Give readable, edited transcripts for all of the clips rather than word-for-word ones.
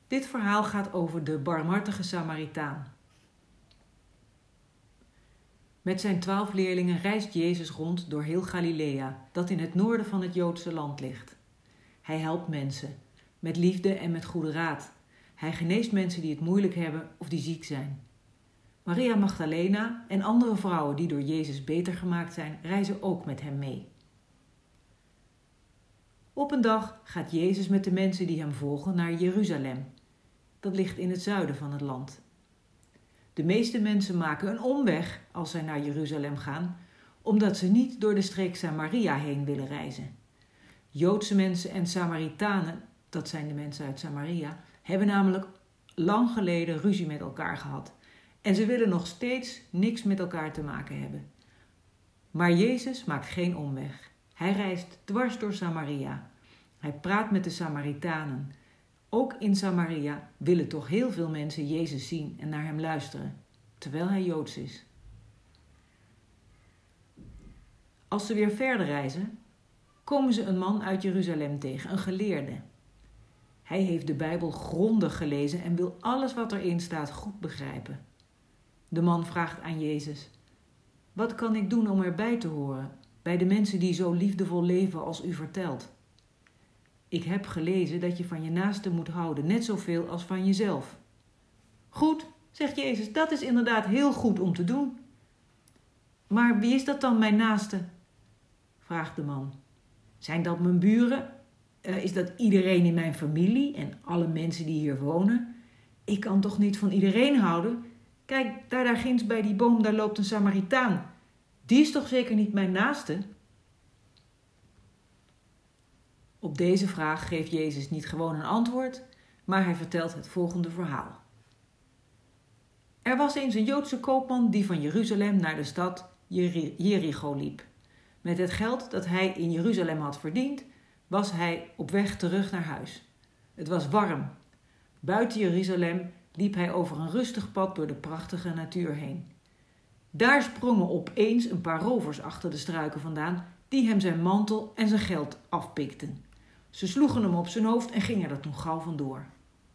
Dit verhaal gaat over de barmhartige Samaritaan. Met zijn 12 leerlingen reist Jezus rond door heel Galilea, dat in het noorden van het Joodse land ligt. Hij helpt mensen, met liefde en met goede raad. Hij geneest mensen die het moeilijk hebben of die ziek zijn. Maria Magdalena en andere vrouwen die door Jezus beter gemaakt zijn, reizen ook met hem mee. Op een dag gaat Jezus met de mensen die hem volgen naar Jeruzalem. Dat ligt in het zuiden van het land. De meeste mensen maken een omweg als zij naar Jeruzalem gaan, omdat ze niet door de streek Samaria heen willen reizen. Joodse mensen en Samaritanen, dat zijn de mensen uit Samaria, hebben namelijk lang geleden ruzie met elkaar gehad. En ze willen nog steeds niks met elkaar te maken hebben. Maar Jezus maakt geen omweg. Hij reist dwars door Samaria. Hij praat met de Samaritanen. Ook in Samaria willen toch heel veel mensen Jezus zien en naar hem luisteren, terwijl hij Joods is. Als ze weer verder reizen, komen ze een man uit Jeruzalem tegen, een geleerde. Hij heeft de Bijbel grondig gelezen en wil alles wat erin staat goed begrijpen. De man vraagt aan Jezus: wat kan ik doen om erbij te horen, bij de mensen die zo liefdevol leven als u vertelt? Ik heb gelezen dat je van je naaste moet houden, net zoveel als van jezelf. Goed, zegt Jezus, dat is inderdaad heel goed om te doen. Maar wie is dat dan, mijn naaste? Vraagt de man. Zijn dat mijn buren? Is dat iedereen in mijn familie en alle mensen die hier wonen? Ik kan toch niet van iedereen houden? Kijk, daar ginds bij die boom, daar loopt een Samaritaan. Die is toch zeker niet mijn naaste? Op deze vraag geeft Jezus niet gewoon een antwoord, maar hij vertelt het volgende verhaal. Er was eens een Joodse koopman die van Jeruzalem naar de stad Jericho liep. Met het geld dat hij in Jeruzalem had verdiend, was hij op weg terug naar huis. Het was warm. Buiten Jeruzalem liep hij over een rustig pad door de prachtige natuur heen. Daar sprongen opeens een paar rovers achter de struiken vandaan, die hem zijn mantel en zijn geld afpikten. Ze sloegen hem op zijn hoofd en gingen er toen gauw vandoor.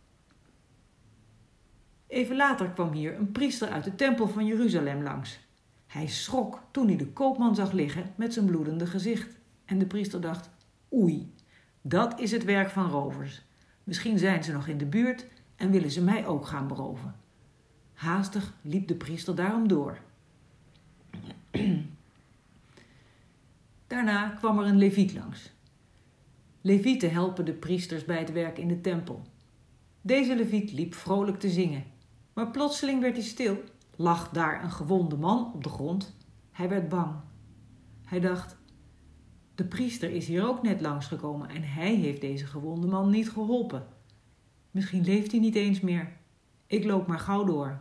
Even later kwam hier een priester uit de tempel van Jeruzalem langs. Hij schrok toen hij de koopman zag liggen met zijn bloedende gezicht. En de priester dacht: oei, dat is het werk van rovers. Misschien zijn ze nog in de buurt en willen ze mij ook gaan beroven. Haastig liep de priester daarom door. Daarna kwam er een leviet langs. Levieten helpen de priesters bij het werk in de tempel. Deze leviet liep vrolijk te zingen. Maar plotseling werd hij stil. Lag daar een gewonde man op de grond. Hij werd bang. Hij dacht: de priester is hier ook net langsgekomen en hij heeft deze gewonde man niet geholpen. Misschien leeft hij niet eens meer. Ik loop maar gauw door.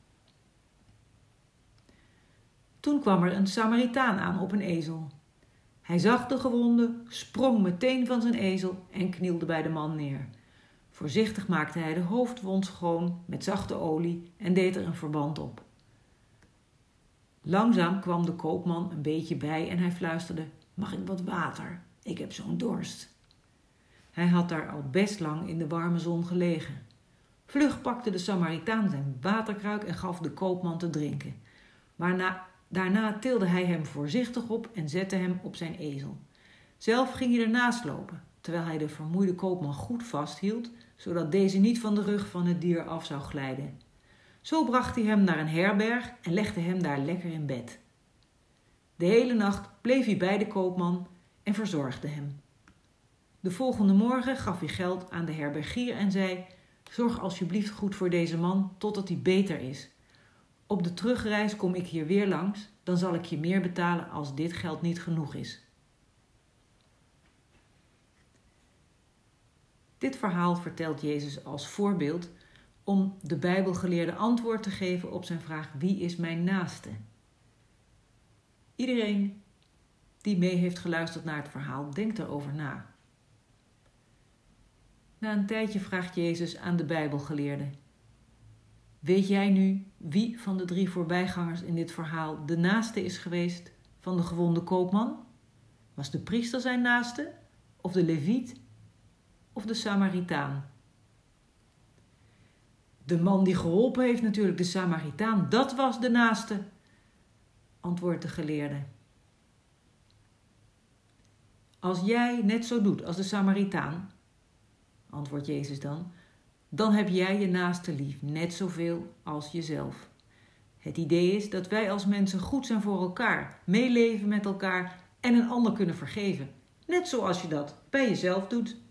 Toen kwam er een Samaritaan aan op een ezel. Hij zag de gewonde, sprong meteen van zijn ezel en knielde bij de man neer. Voorzichtig maakte hij de hoofdwond schoon met zachte olie en deed er een verband op. Langzaam kwam de koopman een beetje bij en hij fluisterde: mag ik wat water? Ik heb zo'n dorst. Hij had daar al best lang in de warme zon gelegen. Vlug pakte de Samaritaan zijn waterkruik en gaf de koopman te drinken. Daarna tilde hij hem voorzichtig op en zette hem op zijn ezel. Zelf ging hij ernaast lopen, terwijl hij de vermoeide koopman goed vasthield, zodat deze niet van de rug van het dier af zou glijden. Zo bracht hij hem naar een herberg en legde hem daar lekker in bed. De hele nacht bleef hij bij de koopman en verzorgde hem. De volgende morgen gaf hij geld aan de herbergier en zei: zorg alsjeblieft goed voor deze man totdat hij beter is. Op de terugreis kom ik hier weer langs, dan zal ik je meer betalen als dit geld niet genoeg is. Dit verhaal vertelt Jezus als voorbeeld om de Bijbelgeleerde antwoord te geven op zijn vraag: wie is mijn naaste? Iedereen die mee heeft geluisterd naar het verhaal, denkt erover na. Na een tijdje vraagt Jezus aan de Bijbelgeleerde: weet jij nu wie van de 3 voorbijgangers in dit verhaal de naaste is geweest van de gewonde koopman? Was de priester zijn naaste, of de leviet, of de Samaritaan? De man die geholpen heeft natuurlijk, de Samaritaan, dat was de naaste, antwoordt de geleerde. Als jij net zo doet als de Samaritaan, antwoordt Jezus dan heb jij je naaste lief, net zoveel als jezelf. Het idee is dat wij als mensen goed zijn voor elkaar, meeleven met elkaar en een ander kunnen vergeven. Net zoals je dat bij jezelf doet.